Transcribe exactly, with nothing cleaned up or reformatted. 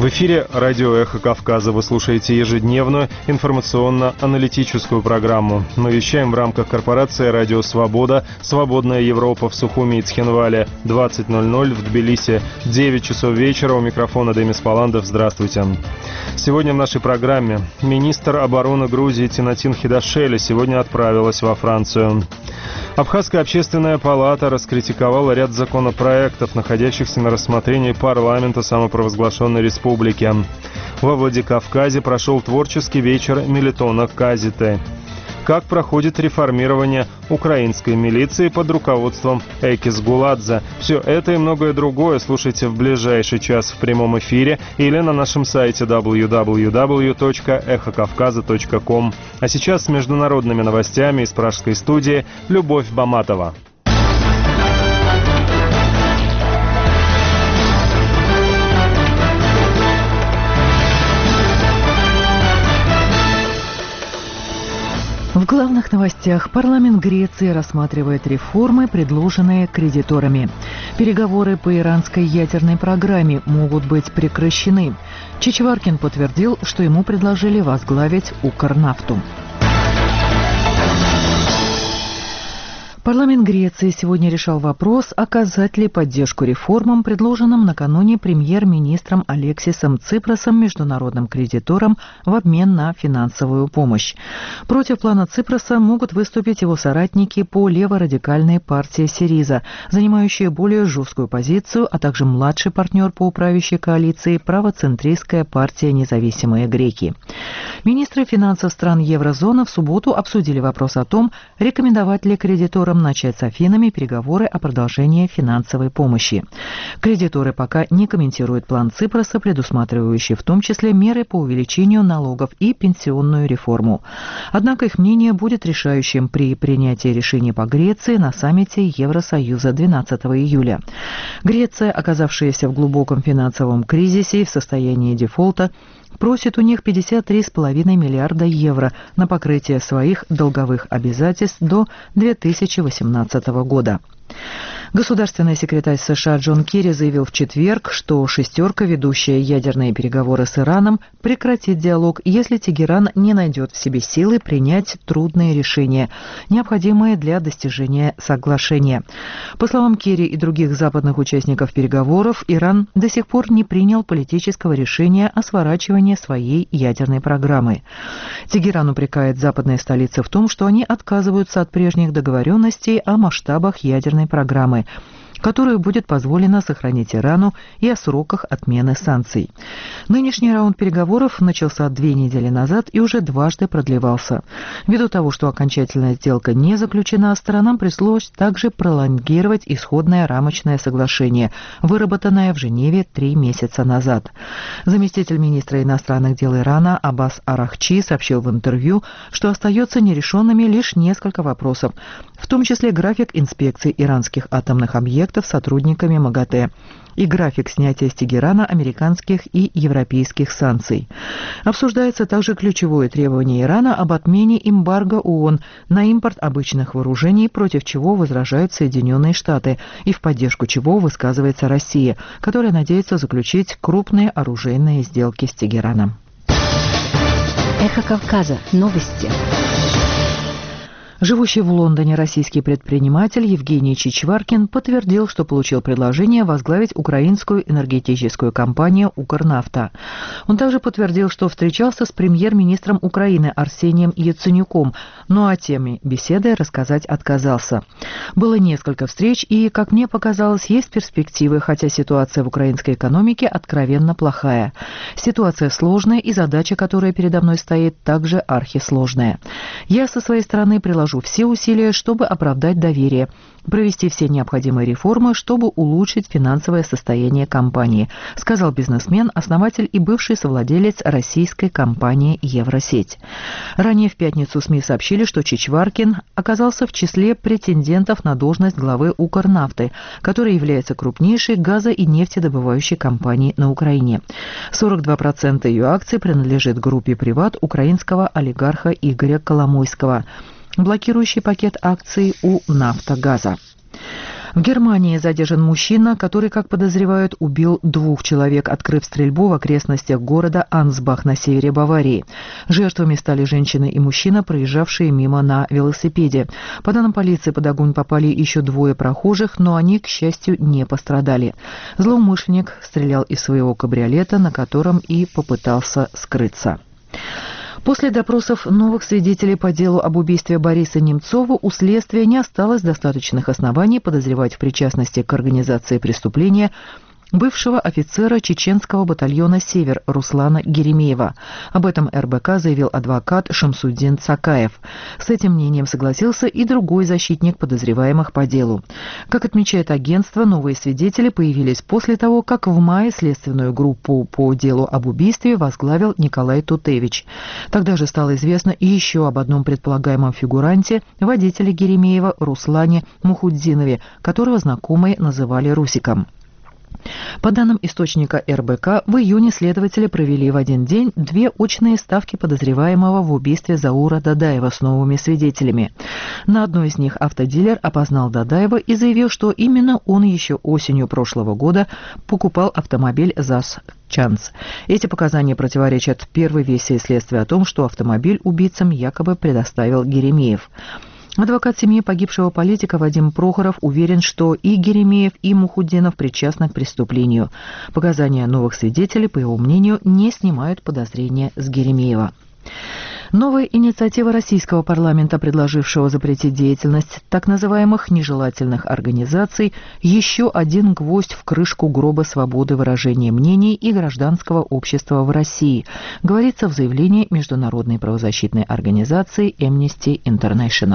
В эфире радио «Эхо Кавказа». Вы слушаете ежедневную информационно-аналитическую программу. Мы вещаем в рамках корпорации «Радио Свобода», «Свободная Европа» в Сухуми и Цхинвале, двадцать ноль ноль в Тбилиси, девять часов вечера. У микрофона Демис Паландов. Здравствуйте. Сегодня в нашей программе министр обороны Грузии Тинатин Хидашели сегодня отправилась во Францию. Абхазская общественная палата раскритиковала ряд законопроектов, находящихся на рассмотрении парламента самопровозглашенной республики. Во Владикавказе прошел творческий вечер Мелитона Казиты. Как проходит реформирование украинской милиции под руководством Экис Гуладзе. Все это и многое другое слушайте в ближайший час в прямом эфире или на нашем сайте дабл ю дабл ю дабл ю точка эхо кавказа точка ком. А сейчас с международными новостями из пражской студии Любовь Баматова. В главных новостях парламент Греции рассматривает реформы, предложенные кредиторами. Переговоры по иранской ядерной программе могут быть прекращены. Чичваркин подтвердил, что ему предложили возглавить Укрнафту. Парламент Греции сегодня решал вопрос, оказать ли поддержку реформам, предложенным накануне премьер-министром Алексисом Ципросом международным кредиторам в обмен на финансовую помощь. Против плана Ципроса могут выступить его соратники по леворадикальной партии Сириза, занимающие более жесткую позицию, а также младший партнер по правящей коалиции правоцентристская партия «Независимые греки». Министры финансов стран еврозоны в субботу обсудили вопрос о том, рекомендовать ли кредиторам начать с Афинами переговоры о продолжении финансовой помощи. Кредиторы пока не комментируют план Ципроса, предусматривающий в том числе меры по увеличению налогов и пенсионную реформу. Однако их мнение будет решающим при принятии решений по Греции на саммите Евросоюза двенадцатого июля. Греция, оказавшаяся в глубоком финансовом кризисе и в состоянии дефолта, просит у них пятьдесят три целых пять десятых миллиарда евро на покрытие своих долговых обязательств до две тысячи восемнадцатого года. Государственный секретарь США Джон Керри заявил в четверг, что «шестерка», ведущая ядерные переговоры с Ираном, прекратит диалог, если Тегеран не найдет в себе силы принять трудные решения, необходимые для достижения соглашения. По словам Керри и других западных участников переговоров, Иран до сих пор не принял политического решения о сворачивании своей ядерной программы. Тегеран упрекает западные столицы в том, что они отказываются от прежних договоренностей о масштабах ядерной программы, которую будет позволено сохранить Ирану, и о сроках отмены санкций. Нынешний раунд переговоров начался две недели назад и уже дважды продлевался. Ввиду того, что окончательная сделка не заключена, сторонам пришлось также пролонгировать исходное рамочное соглашение, выработанное в Женеве три месяца назад. Заместитель министра иностранных дел Ирана Аббас Арахчи сообщил в интервью, что остается нерешенными лишь несколько вопросов, в том числе график инспекций иранских атомных объектов сотрудниками МАГАТЭ и график снятия с Тегерана американских и европейских санкций. Обсуждается также ключевое требование Ирана об отмене эмбарго ООН на импорт обычных вооружений, против чего возражают Соединенные Штаты и в поддержку чего высказывается Россия, которая надеется заключить крупные оружейные сделки с Тегераном. Эхо Кавказа. Новости. Живущий в Лондоне российский предприниматель Евгений Чичваркин подтвердил, что получил предложение возглавить украинскую энергетическую компанию «Укрнафта». Он также подтвердил, что встречался с премьер-министром Украины Арсением Яценюком, но о теме беседы рассказать отказался. Было несколько встреч, и, как мне показалось, есть перспективы, хотя ситуация в украинской экономике откровенно плохая. Ситуация сложная, и задача, которая передо мной стоит, также архисложная. Я со своей стороны приложу все усилия, чтобы оправдать доверие, провести все необходимые реформы, чтобы улучшить финансовое состояние компании, сказал бизнесмен, основатель и бывший совладелец российской компании «Евросеть». Ранее в пятницу СМИ сообщили, что Чичваркин оказался в числе претендентов на должность главы «Укрнафты», которая является крупнейшей газо- и нефтедобывающей компанией на Украине. сорок два процента ее акций принадлежит группе «Приват» украинского олигарха Игоря Коломойского, блокирующий пакет акций у «Нафтогаза». В Германии задержан мужчина, который, как подозревают, убил двух человек, открыв стрельбу в окрестностях города Ансбах на севере Баварии. Жертвами стали женщина и мужчина, проезжавшие мимо на велосипеде. По данным полиции, под огонь попали еще двое прохожих, но они, к счастью, не пострадали. Злоумышленник стрелял из своего кабриолета, на котором и попытался скрыться. После допросов новых свидетелей по делу об убийстве Бориса Немцова у следствия не осталось достаточных оснований подозревать в причастности к организации преступления бывшего офицера чеченского батальона «Север» Руслана Геремеева. Об этом эр бэ ка заявил адвокат Шамсуддин Цакаев. С этим мнением согласился и другой защитник подозреваемых по делу. Как отмечает агентство, новые свидетели появились после того, как в мае следственную группу по делу об убийстве возглавил Николай Тутевич. Тогда же стало известно и еще об одном предполагаемом фигуранте, водителе Геремеева Руслане Мухуддинове, которого знакомые называли Русиком. По данным источника эр бэ ка, в июне следователи провели в один день две очные ставки подозреваемого в убийстве Заура Дадаева с новыми свидетелями. На одной из них автодилер опознал Дадаева и заявил, что именно он еще осенью прошлого года покупал автомобиль ЗАЗ «Чанс». Эти показания противоречат первой версии следствия о том, что автомобиль убийцам якобы предоставил Геремеев. Адвокат семьи погибшего политика Вадим Прохоров уверен, что и Геремеев, и Мухуддинов причастны к преступлению. Показания новых свидетелей, по его мнению, не снимают подозрения с Геремеева. Новая инициатива российского парламента, предложившего запретить деятельность так называемых нежелательных организаций, еще один гвоздь в крышку гроба свободы выражения мнений и гражданского общества в России, говорится в заявлении международной правозащитной организации Amnesty International.